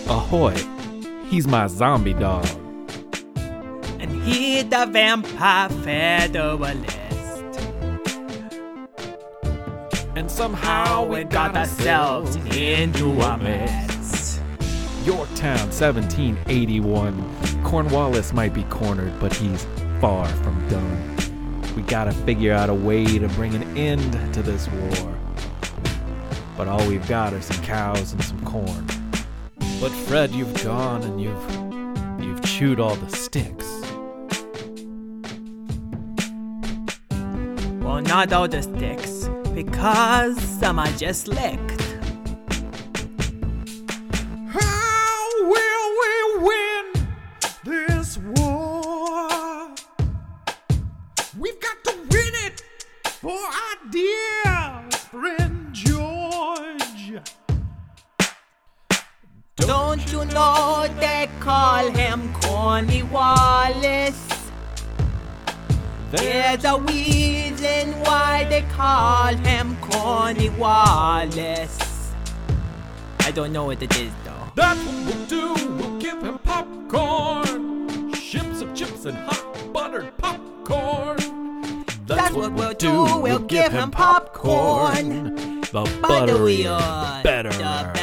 Ahoy! He's my zombie dog. And he the vampire federalist. And somehow We got ourselves into a mess. Yorktown, 1781. Cornwallis might be cornered, but he's far from done. We gotta figure out a way to bring an end to this war. But all we've got are some cows and some corn. But Fred, you've gone and you've chewed all the sticks. Well, not all the sticks, because some are just licked. How will we win this war? We've got to win it for our dear friend George. Don't you know they call him Cornwallis? There's a reason why they call him Cornwallis. I don't know what it is though. That's what we'll do. We'll give him popcorn. Ships of chips and hot buttered popcorn. That's what we'll do. We'll give him popcorn. The Butterier, butterier, the better. the